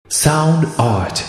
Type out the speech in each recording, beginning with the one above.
Sound art.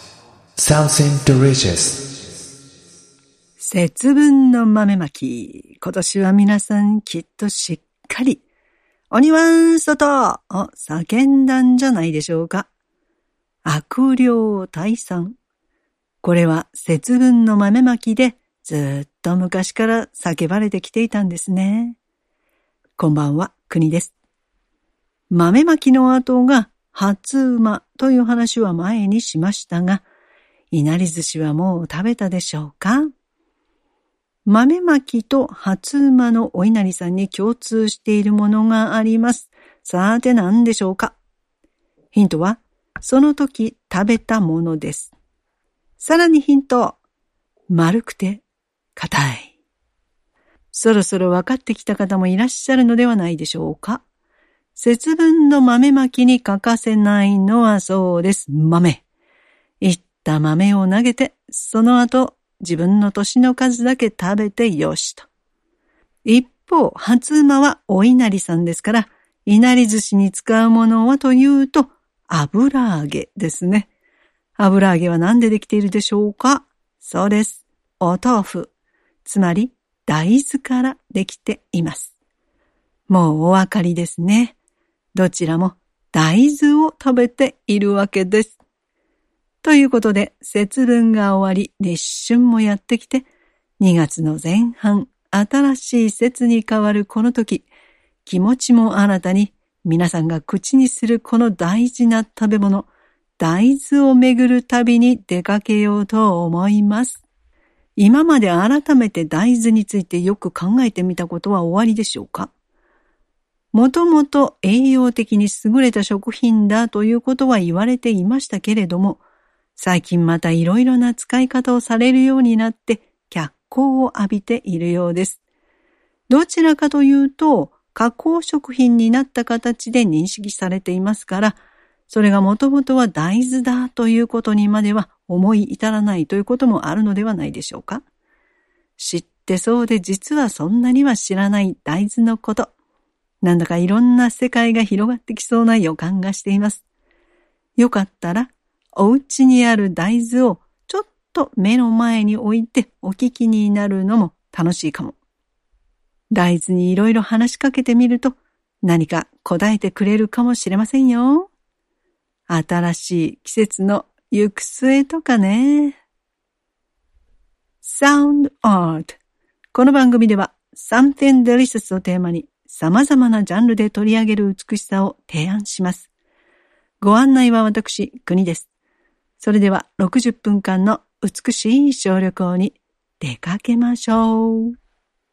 Something delicious. 節分の豆まき。今年は皆さんきっとしっかり鬼は外を叫んだんじゃないでしょうか。悪霊退散。これは節分の豆まきでずっと昔から叫ばれてきていたんですね。こんばんは、国です。豆まきの後が初馬という話は前にしましたが、いなり寿司はもう食べたでしょうか？豆まきと初馬のお稲荷さんに共通しているものがあります。さて何でしょうか？ヒントは、その時食べたものです。さらにヒント、丸くて硬い。そろそろ分かってきた方もいらっしゃるのではないでしょうか。節分の豆まきに欠かせないのはそうです。豆。いった豆を投げて、その後自分の年の数だけ食べてよしと。一方、初馬はお稲荷さんですから、いなり寿司に使うものはというと、油揚げですね。油揚げは何でできているでしょうか？そうです。お豆腐。つまり、大豆からできています。もうお分かりですね。どちらも大豆を食べているわけです。ということで、節分が終わり、立春もやってきて、2月の前半、新しい節に変わるこの時、気持ちも新たに、皆さんが口にするこの大事な食べ物、大豆をめぐる旅に出かけようと思います。今まで改めて大豆についてよく考えてみたことは終わりでしょうか？もともと栄養的に優れた食品だということは言われていましたけれども、最近またいろいろな使い方をされるようになって脚光を浴びているようです。どちらかというと加工食品になった形で認識されていますから、それがもともとは大豆だということにまでは思い至らないということもあるのではないでしょうか。知ってそうで実はそんなには知らない大豆のこと。なんだかいろんな世界が広がってきそうな予感がしています。よかったらお家にある大豆をちょっと目の前に置いてお聞きになるのも楽しいかも。大豆にいろいろ話しかけてみると何か答えてくれるかもしれませんよ。新しい季節の行く末とかね。Sound Art。この番組では Something Delicious をテーマに様々なジャンルで取り上げる美しさを提案します。ご案内は私、国です。それでは60分間の美しい小旅行に出かけましょう。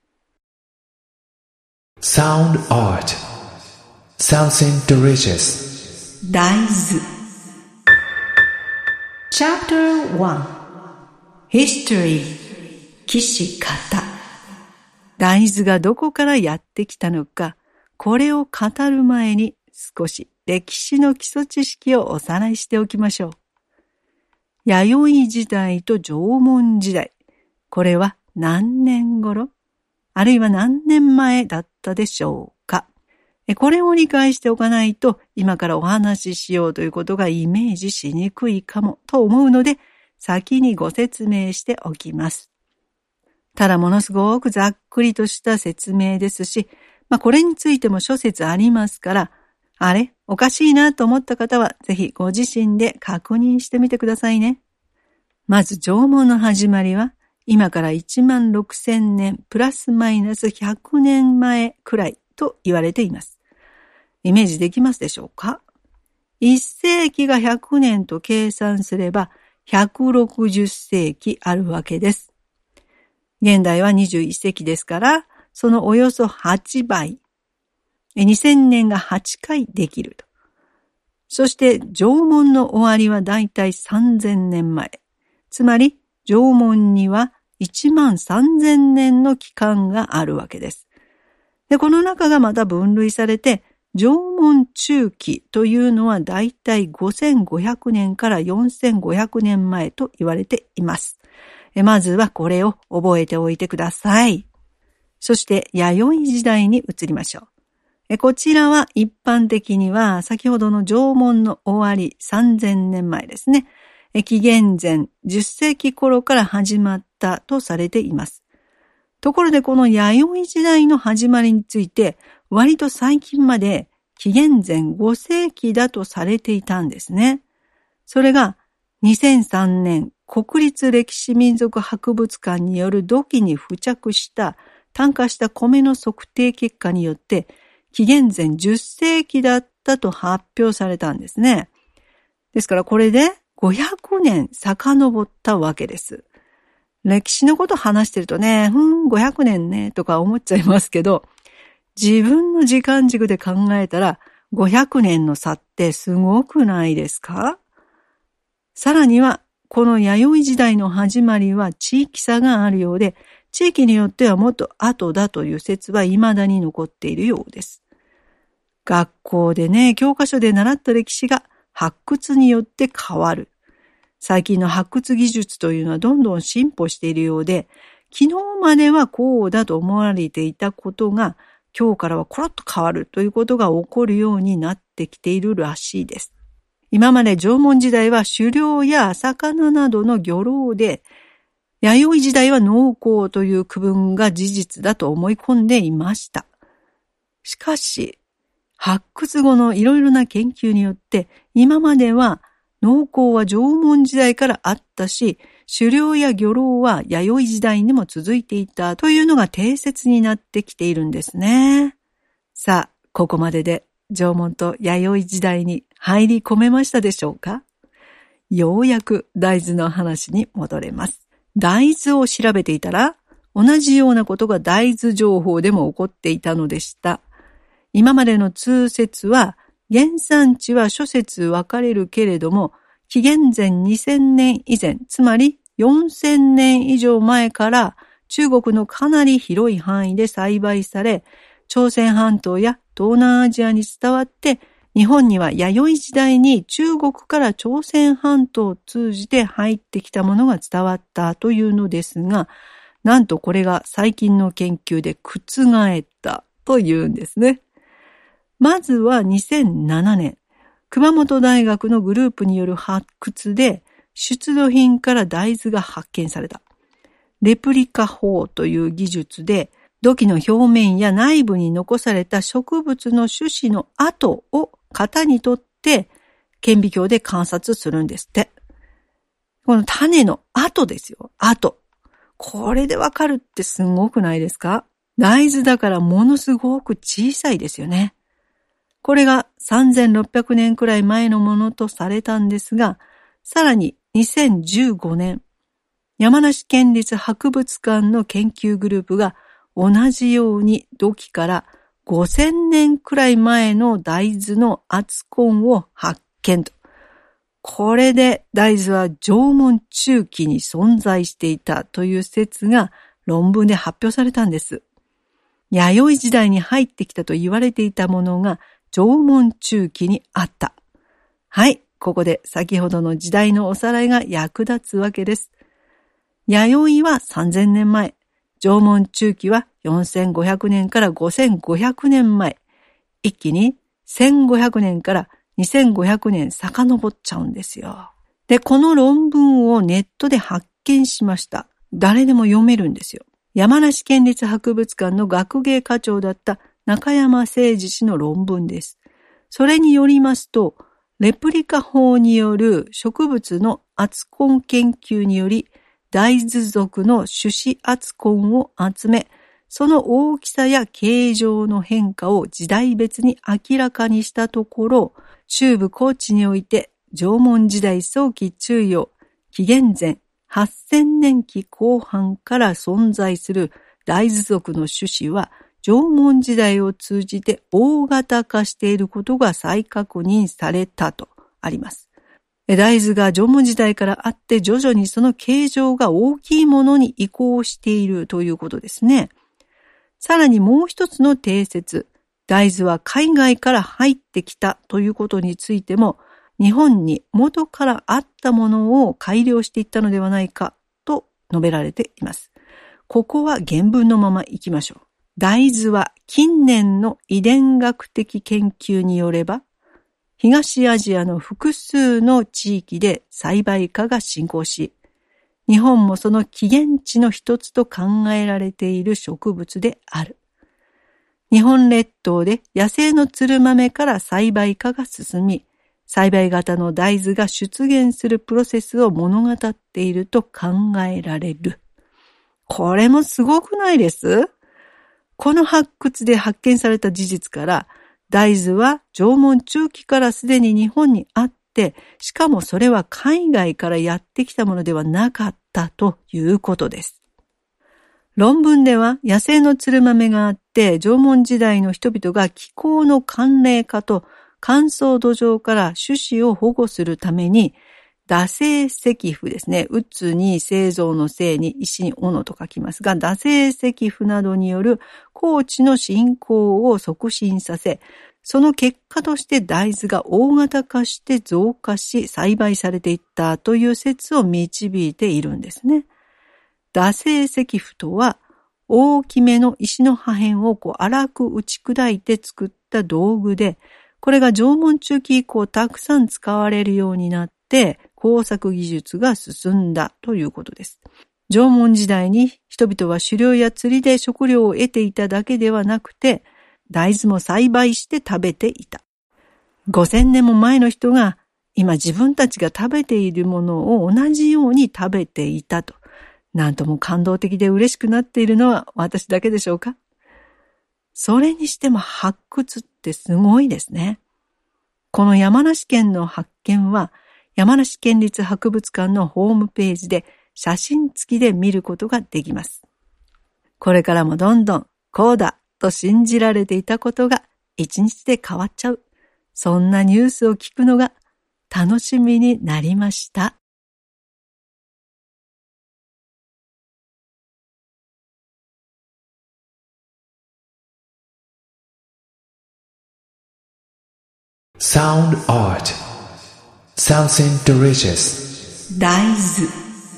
Sound art. Something delicious. 大豆 Chapter 1 History 起死方。大豆がどこからやってきたのか、これを語る前に少し歴史の基礎知識をおさらいしておきましょう。弥生時代と縄文時代、これは何年頃、あるいは何年前だったでしょうか。これを理解しておかないと、今からお話ししようということがイメージしにくいかもと思うので、先にご説明しておきます。ただものすごくざっくりとした説明ですし、これについても諸説ありますから、あれおかしいなと思った方は、ぜひご自身で確認してみてくださいね。まず縄文の始まりは、今から16,000年プラスマイナス100年前くらいと言われています。イメージできますでしょうか？ 1 世紀が100年と計算すれば160世紀あるわけです。現代は21世紀ですから、そのおよそ8倍。2000年が8回できると。そして縄文の終わりはだいたい3000年前。つまり縄文には13,000年の期間があるわけです。で、この中がまた分類されて、縄文中期というのはだいたい5500年から4500年前と言われています。まずはこれを覚えておいてください。そして弥生時代に移りましょこちらは一般的には先ほどの縄文の終わり3000年前ですね。紀元前10世紀頃から始まったとされています。ところでこの弥生時代の始まりについて割と最近まで紀元前5世紀だとされていたんですね。それが2003年国立歴史民族博物館による土器に付着した炭化した米の測定結果によって紀元前10世紀だったと発表されたんですね。ですからこれで500年遡ったわけです。歴史のこと話してるとね、500年ねとか思っちゃいますけど、自分の時間軸で考えたら500年の差ってすごくないですか？さらにはこの弥生時代の始まりは地域差があるようで、地域によってはもっと後だという説は未だに残っているようです。学校でね、教科書で習った歴史が発掘によって変わる。最近の発掘技術というのはどんどん進歩しているようで、昨日まではこうだと思われていたことが、今日からはコロッと変わるということが起こるようになってきているらしいです。今まで縄文時代は狩猟や魚などの漁労で、弥生時代は農耕という区分が事実だと思い込んでいました。しかし、発掘後のいろいろな研究によって、今までは農耕は縄文時代からあったし、狩猟や漁労は弥生時代にも続いていたというのが定説になってきているんですね。さあ、ここまでで縄文と弥生時代に入り込めましたでしょうか？ようやく大豆の話に戻れます。大豆を調べていたら、同じようなことが大豆情報でも起こっていたのでした。今までの通説は、原産地は諸説分かれるけれども、紀元前2000年以前、つまり4000年以上前から中国のかなり広い範囲で栽培され、朝鮮半島や東南アジアに伝わって、日本には弥生時代に中国から朝鮮半島を通じて入ってきたものが伝わったというのですが、なんとこれが最近の研究で覆ったというんですね。まずは2007年、熊本大学のグループによる発掘で出土品から大豆が発見された。レプリカ法という技術で土器の表面や内部に残された植物の種子の跡を型にとって顕微鏡で観察するんですって。この種の跡ですよ。跡。これでわかるってすごくないですか？大豆だからものすごく小さいですよね。これが3600年くらい前のものとされたんですが、さらに2015年、山梨県立博物館の研究グループが同じように土器から5000年くらい前の大豆の厚痕を発見と。これで大豆は縄文中期に存在していたという説が論文で発表されたんです。弥生時代に入ってきたと言われていたものが縄文中期にあった。はい、ここで先ほどの時代のおさらいが役立つわけです。弥生は3000年前、縄文中期は4500年から5500年前、一気に1500年から2500年遡っちゃうんですよ。で、この論文をネットで発見しました。誰でも読めるんですよ。山梨県立博物館の学芸課長だった中山誠二氏の論文です。それによりますと、レプリカ法による植物の厚痕研究により、大豆属の種子厚痕を集め、その大きさや形状の変化を時代別に明らかにしたところ、中部高地において縄文時代早期中葉、紀元前8000年期後半から存在する大豆属の種子は、縄文時代を通じて大型化していることが再確認されたとあります。大豆が縄文時代からあって徐々にその形状が大きいものに移行しているということですね。さらにもう一つの定説、大豆は海外から入ってきたということについても、日本に元からあったものを改良していったのではないかと述べられています。ここは原文のままいきましょう。 大豆は近年の遺伝学的研究によれば、東アジアの複数の地域で栽培化が進行し、日本もその起源地の一つと考えられている植物である。日本列島で野生のつる豆から栽培化が進み、栽培型の大豆が出現するプロセスを物語っていると考えられる。これもすごくないです？この発掘で発見された事実から、大豆は縄文中期からすでに日本にあって、しかもそれは海外からやってきたものではなかったということです。論文では野生のつる豆があって、縄文時代の人々が気候の寒冷化と乾燥土壌から種子を保護するために、惰性石符ですね。うつに製造の製に石に斧と書きますが、惰性石符などによる高地の進行を促進させ、その結果として大豆が大型化して増加し栽培されていったという説を導いているんですね。惰性石符とは大きめの石の破片を粗く打ち砕いて作った道具で、これが縄文中期以降たくさん使われるようになって工作技術が進んだということです。縄文時代に人々は狩猟や釣りで食料を得ていただけではなくて、大豆も栽培して食べていた。5000年も前の人が今自分たちが食べているものを同じように食べていたと。なんとも感動的で嬉しくなっているのは私だけでしょうか？それにしても発掘ってすごいですね。この山梨県の発見は山梨県立博物館のホームページで写真付きで見ることができます。これからもどんどんこうだと信じられていたことが一日で変わっちゃう。そんなニュースを聞くのが楽しみになりました。 Sound art. Something delicious. 大豆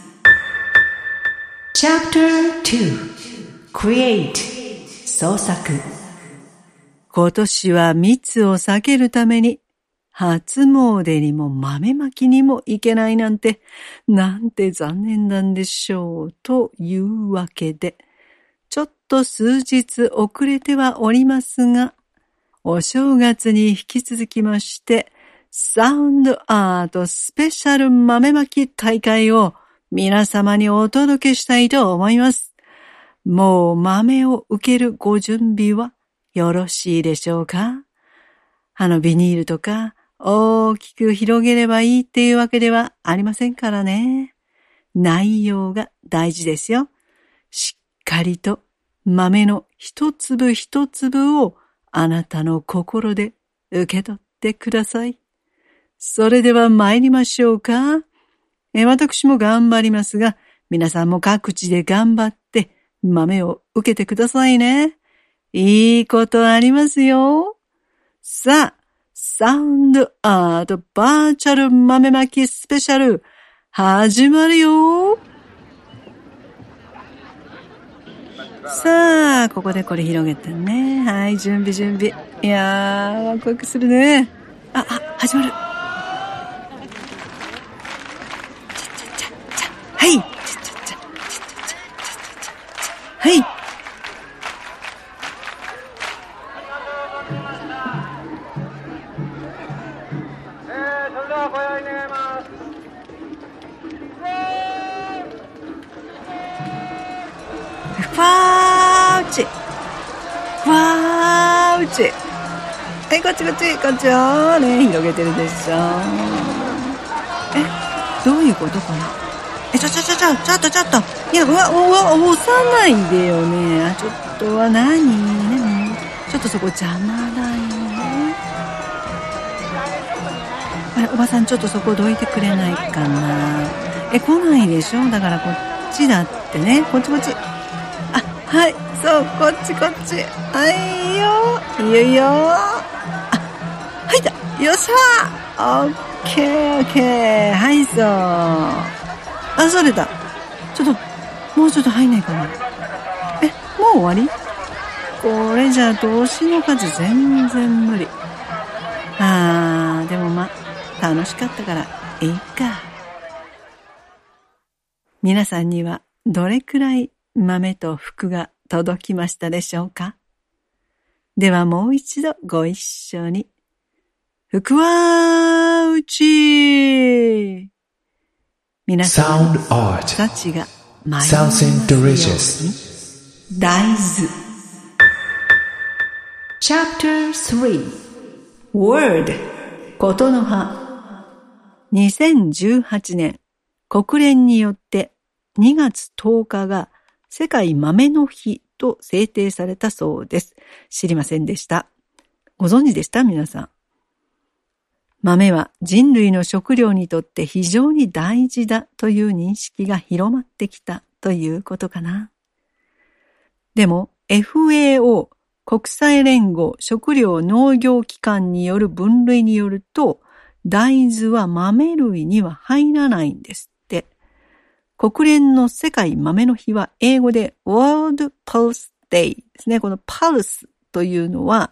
Chapter 2 Create 創作。今年は密を避けるために初詣にも豆まきにも行けないなんて残念なんでしょう。というわけで、ちょっと数日遅れてはおりますが、お正月に引き続きまして、サウンドアートスペシャル豆まき大会を皆様にお届けしたいと思います。もう豆を受けるご準備はよろしいでしょうか？ビニールとか大きく広げればいいっていうわけではありませんからね。内容が大事ですよ。しっかりと豆の一粒一粒をあなたの心で受け取ってください。それでは参りましょうか。私も頑張りますが、皆さんも各地で頑張って豆を受けてくださいね。いいことありますよ。さあ、サウンドアートバーチャル豆まきスペシャル始まるよ。さあ、ここでこれ広げてね。はい、準備。いやー、ワクワクするね。始まる。はい。はい。 それではご用意願います。 ファーウチ。はい、こっちをね、広げてるでしょ。どういうことかな？ちょっと。いや、押さないでよね。ちょっとは何ちょっとそこ邪魔だよね。あれ、おばさんちょっとそこどいてくれないかな。来ないでしょ？だからこっちだってね。こっち。はい、そう、こっち。はいよ。いいよ。はいだ。よっしゃー。オッケー。はい、そう。それだ。もうちょっと入んないかな。もう終わり？ これじゃ動詞の数全然無理。でも楽しかったからいいか。皆さんにはどれくらい豆と福が届きましたでしょうか。ではもう一度ご一緒に。福は内。皆さんたちが迷いますように。大豆。Chapter 3 Word ことの葉。2018年国連によって2月10日が世界豆の日と制定されたそうです。知りませんでした。ご存知でした皆さん。豆は人類の食料にとって非常に大事だという認識が広まってきたということかな。でも FAO 国際連合食糧農業機関による分類によると、大豆は豆類には入らないんですって。国連の世界豆の日は英語で World Pulse Day ですね。この Pulse というのは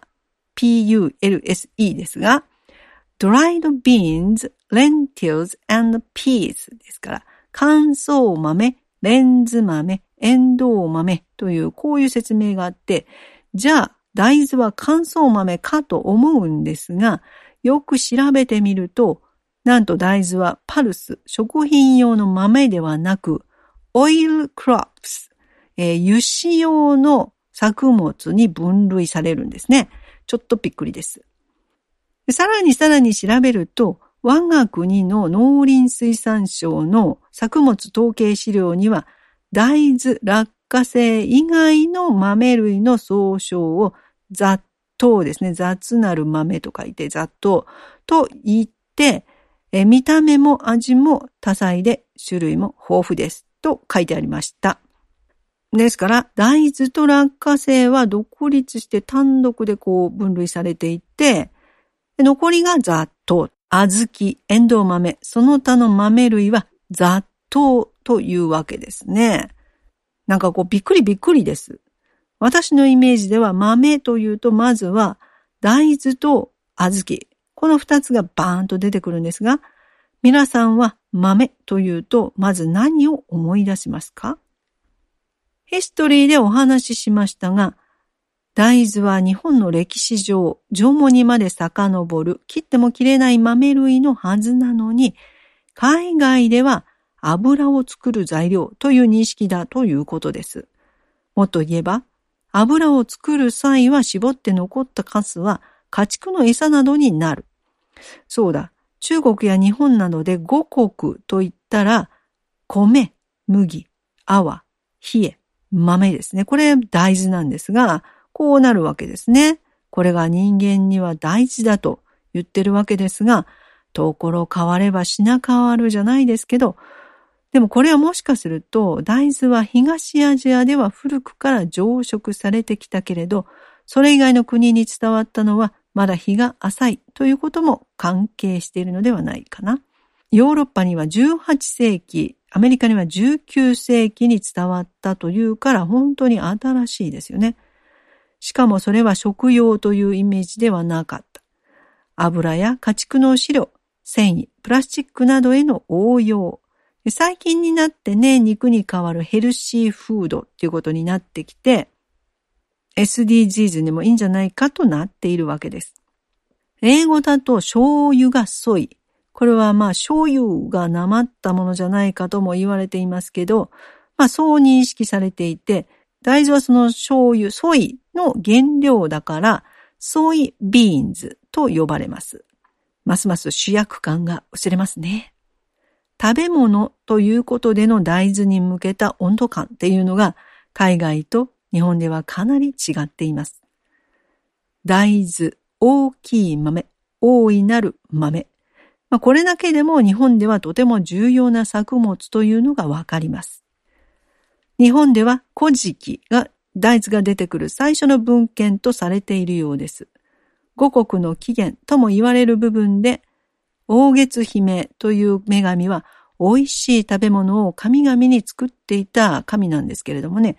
P-U-L-S-E ですが、dried beans, lentils and peas ですから、乾燥豆、レンズ豆、エンドウ豆というこういう説明があって、じゃあ大豆は乾燥豆かと思うんですが、よく調べてみると、なんと大豆はパルス、食品用の豆ではなく、オイルクロップス、油脂用の作物に分類されるんですね。ちょっとびっくりです。さらに調べると、我が国の農林水産省の作物統計資料には、大豆、落花生以外の豆類の総称を雑豆ですね。雑なる豆と書いて雑豆と言って、見た目も味も多彩で種類も豊富ですと書いてありました。ですから大豆と落花生は独立して単独で分類されていて、残りが雑豆、小豆、エンドウ豆、その他の豆類は雑豆というわけですね。なんかびっくりです。私のイメージでは豆というとまずは大豆と小豆。この二つがバーンと出てくるんですが、皆さんは豆というとまず何を思い出しますか？ヒストリーでお話ししましたが、大豆は日本の歴史上、縄文にまで遡る切っても切れない豆類のはずなのに、海外では油を作る材料という認識だということです。もっと言えば、油を作る際は絞って残ったカスは家畜の餌などになる。そうだ、中国や日本などで五穀と言ったら、米、麦、粟、冷え、豆ですね。これ大豆なんですが、こうなるわけですね。これが人間には大事だと言ってるわけですが、ところ変われば品変わるじゃないですけど、でもこれはもしかすると大豆は東アジアでは古くから養殖されてきたけれど、それ以外の国に伝わったのはまだ日が浅いということも関係しているのではないかな。ヨーロッパには18世紀、アメリカには19世紀に伝わったというから本当に新しいですよね。しかもそれは食用というイメージではなかった。油や家畜の飼料、繊維、プラスチックなどへの応用。最近になってね、肉に代わるヘルシーフードっていうことになってきて、SDGs にもいいんじゃないかとなっているわけです。英語だと醤油がソイ。これは醤油がなまったものじゃないかとも言われていますけど、そう認識されていて、大豆はその醤油、ソイの原料だから、ソイビーンズと呼ばれます。ますます主役感が薄れますね。食べ物ということでの大豆に向けた温度感っていうのが海外と日本ではかなり違っています。大豆、大きい豆、大いなる豆。これだけでも日本ではとても重要な作物というのがわかります。日本では古事記が大豆が出てくる最初の文献とされているようです。五穀の起源とも言われる部分で、大月姫という女神は美味しい食べ物を神々に作っていた神なんですけれどもね、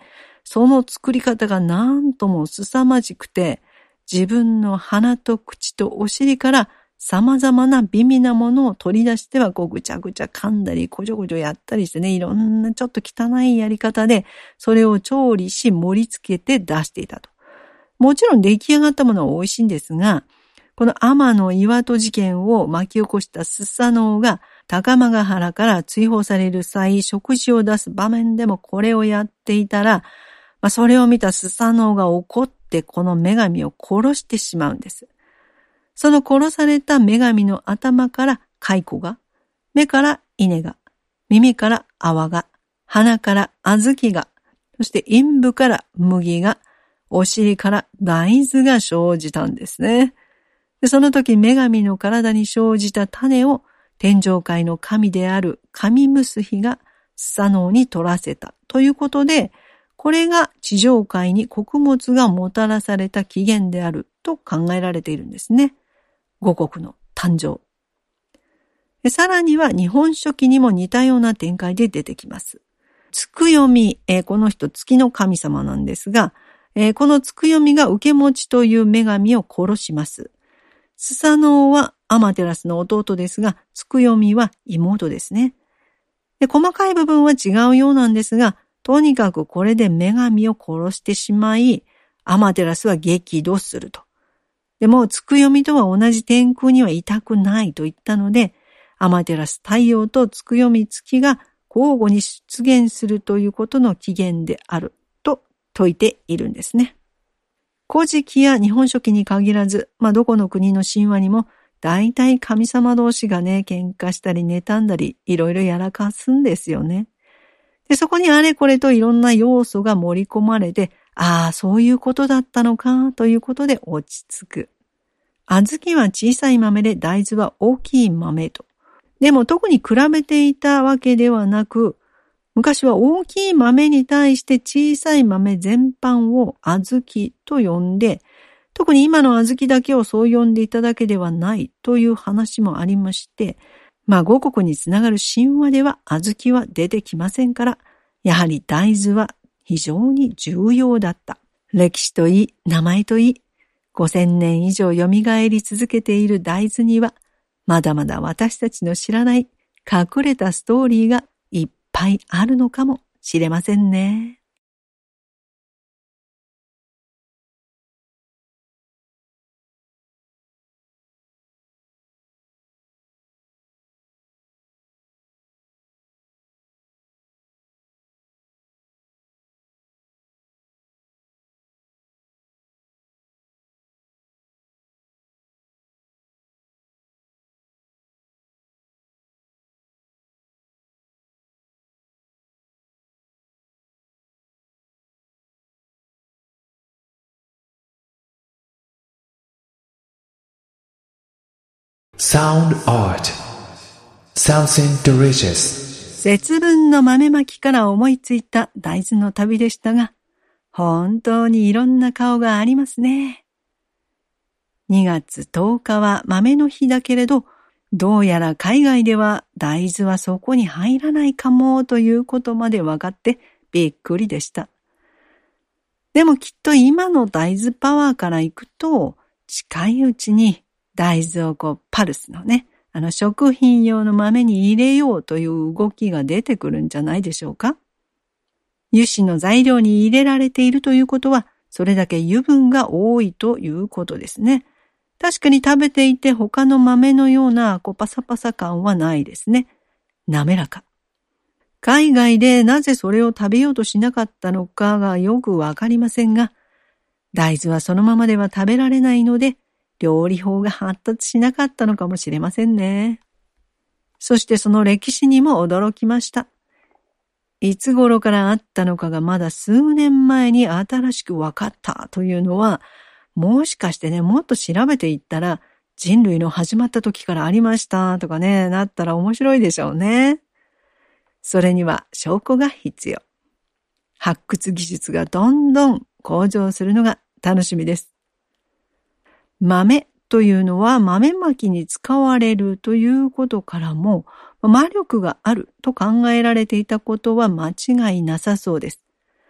その作り方がなんとも凄まじくて、自分の鼻と口とお尻から様々な美味なものを取り出してはぐちゃぐちゃ噛んだりこちょこちょやったりしてね、いろんなちょっと汚いやり方でそれを調理し盛り付けて出していたと。もちろん出来上がったものは美味しいんですが、この天の岩戸事件を巻き起こしたスサノオが高間ヶ原から追放される際、食事を出す場面でもこれをやっていたら、それを見たスサノオが怒ってこの女神を殺してしまうんです。その殺された女神の頭から蚕が、目から稲が、耳から泡が、鼻から小豆が、そして陰部から麦が、お尻から大豆が生じたんですね。で、その時女神の体に生じた種を天上界の神である神ムスヒがスサノオに取らせたということで、これが地上界に穀物がもたらされた起源であると考えられているんですね。五穀の誕生。さらには日本書紀にも似たような展開で出てきます。つくよみ、この人月の神様なんですが、このつくよみが受け持ちという女神を殺します。スサノオはアマテラスの弟ですが、つくよみは妹ですね。で、細かい部分は違うようなんですが、とにかくこれで女神を殺してしまい、アマテラスは激怒すると。でも、つくよみとは同じ天空にはいたくないと言ったので、アマテラス太陽とつくよみ月が交互に出現するということの起源であると説いているんですね。古事記や日本書紀に限らず、どこの国の神話にも大体神様同士がね、喧嘩したり妬んだり、いろいろやらかすんですよね。で、そこにあれこれといろんな要素が盛り込まれて、そういうことだったのかということで落ち着く。小豆は小さい豆で大豆は大きい豆と。でも特に比べていたわけではなく、昔は大きい豆に対して小さい豆全般を小豆と呼んで、特に今の小豆だけをそう呼んでいただけではないという話もありまして、五穀につながる神話では小豆は出てきませんから、やはり大豆は非常に重要だった。歴史といい、名前といい、5000年以上蘇り続けている大豆には、まだまだ私たちの知らない隠れたストーリーがいっぱいあるのかもしれませんね。 Sound art. Something delicious. 節分の豆まきから思いついた大豆の旅でしたが、本当にいろんな顔がありますね。2月10日は豆の日だけれど、どうやら海外では大豆はそこに入らないかもということまで分かってびっくりでした。でもきっと今の大豆パワーからいくと、近いうちに大豆をパルスのね、食品用の豆に入れようという動きが出てくるんじゃないでしょうか。油脂の材料に入れられているということは、それだけ油分が多いということですね。確かに食べていて他の豆のようなパサパサ感はないですね。滑らか。海外でなぜそれを食べようとしなかったのかがよくわかりませんが、大豆はそのままでは食べられないので、料理法が発達しなかったのかもしれませんね。そしてその歴史にも驚きました。いつ頃からあったのかがまだ数年前に新しく分かったというのは、もしかしてね、もっと調べていったら、人類の始まった時からありましたとかね、なったら面白いでしょうね。それには証拠が必要。発掘技術がどんどん向上するのが楽しみです。豆というのは豆まきに使われるということからも、魔力があると考えられていたことは間違いなさそうです。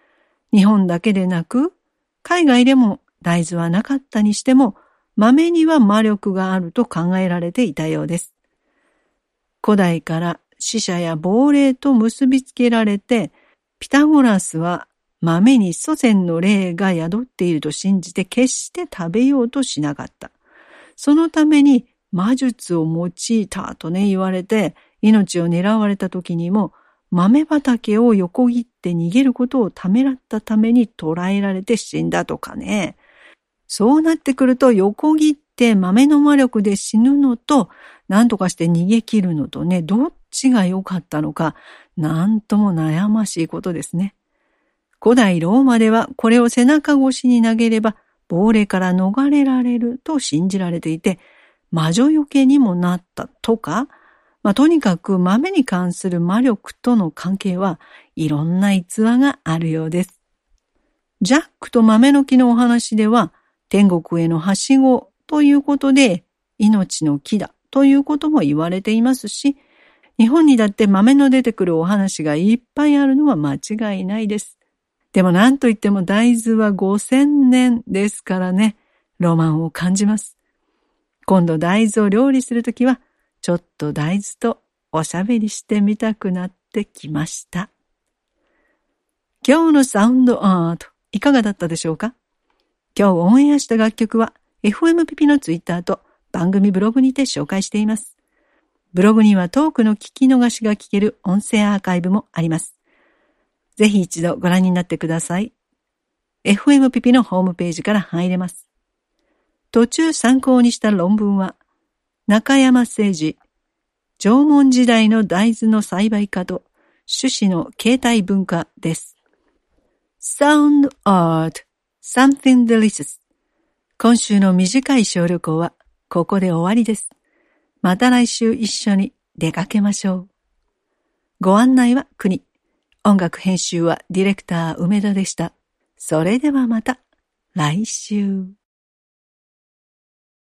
日本だけでなく、海外でも大豆はなかったにしても、豆には魔力があると考えられていたようです。古代から死者や亡霊と結びつけられて、ピタゴラスは豆に祖先の霊が宿っていると信じて決して食べようとしなかった。そのために魔術を用いたとね言われて、命を狙われた時にも豆畑を横切って逃げることをためらったために捕らえられて死んだとかね。そうなってくると横切って豆の魔力で死ぬのと何とかして逃げ切るのとね、どっちが良かったのか、なんとも悩ましいことですね。古代ローマではこれを背中越しに投げれば亡霊から逃れられると信じられていて、魔女よけにもなったとか、とにかく豆に関する魔力との関係はいろんな逸話があるようです。ジャックと豆の木のお話では、天国へのはしごということで命の木だということも言われていますし、日本にだって豆の出てくるお話がいっぱいあるのは間違いないです。でも何と言っても大豆は5000年ですからね、ロマンを感じます。今度大豆を料理するときは、ちょっと大豆とおしゃべりしてみたくなってきました。今日のサウンドアート、いかがだったでしょうか？今日オンエアした楽曲は FM ピピのツイッターと番組ブログにて紹介しています。ブログにはトークの聞き逃しが聞ける音声アーカイブもあります。ぜひ一度ご覧になってください。FM ピピのホームページから入れます。途中参考にした論文は、中山誠二、縄文時代の大豆の栽培家と種子の形態文化です。Sound Art, Something Delicious。今週の短い小旅行はここで終わりです。また来週一緒に出かけましょう。ご案内は国。音楽編集はディレクター梅田でした。それではまた来週。